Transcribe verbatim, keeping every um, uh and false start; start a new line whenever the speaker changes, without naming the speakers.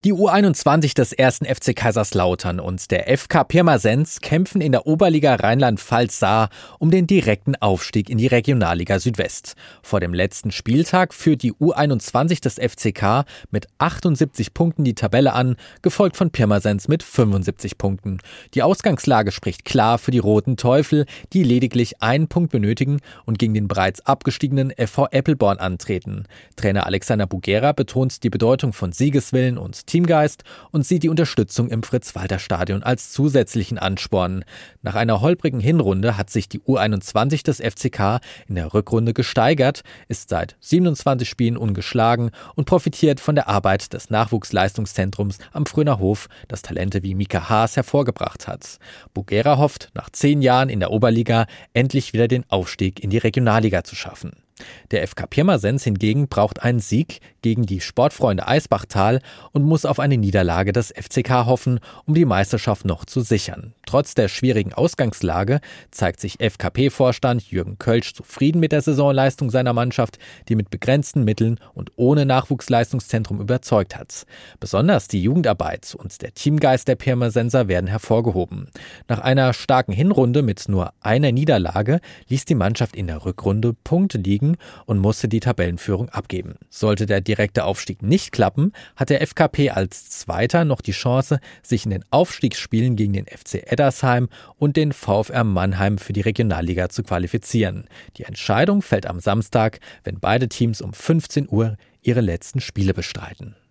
Die U einundzwanzig des ersten F C Kaiserslautern und der F K Pirmasens kämpfen in der Oberliga Rheinland-Pfalz-Saar um den direkten Aufstieg in die Regionalliga Südwest. Vor dem letzten Spieltag führt die U einundzwanzig des F C K mit achtundsiebzig Punkten die Tabelle an, gefolgt von Pirmasens mit fünfundsiebzig Punkten. Die Ausgangslage spricht klar für die Roten Teufel, die lediglich einen Punkt benötigen und gegen den bereits abgestiegenen F V Eppelborn antreten. Trainer Alexander Bugera betont die Bedeutung von Siegeswillen und Teamgeist und sieht die Unterstützung im Fritz-Walter-Stadion als zusätzlichen Ansporn. Nach einer holprigen Hinrunde hat sich die U einundzwanzig des F C K in der Rückrunde gesteigert, ist seit siebenundzwanzig Spielen ungeschlagen und profitiert von der Arbeit des Nachwuchsleistungszentrums am Fröner Hof, das Talente wie Mika Haas hervorgebracht hat. Bugera hofft, nach zehn Jahren in der Oberliga endlich wieder den Aufstieg in die Regionalliga zu schaffen. Der F K Pirmasens hingegen braucht einen Sieg gegen die Sportfreunde Eisbachtal und muss auf eine Niederlage des F C K hoffen, um die Meisterschaft noch zu sichern. Trotz der schwierigen Ausgangslage zeigt sich F K P-Vorstand Jürgen Kölsch zufrieden mit der Saisonleistung seiner Mannschaft, die mit begrenzten Mitteln und ohne Nachwuchsleistungszentrum überzeugt hat. Besonders die Jugendarbeit und der Teamgeist der Pirmasenser werden hervorgehoben. Nach einer starken Hinrunde mit nur einer Niederlage ließ die Mannschaft in der Rückrunde Punkte liegen und musste die Tabellenführung abgeben. Sollte der direkte Aufstieg nicht klappen, hat der F K P als Zweiter noch die Chance, sich in den Aufstiegsspielen gegen den F C Eddersheim und den VfR Mannheim für die Regionalliga zu qualifizieren. Die Entscheidung fällt am Samstag, wenn beide Teams um fünfzehn Uhr ihre letzten Spiele bestreiten.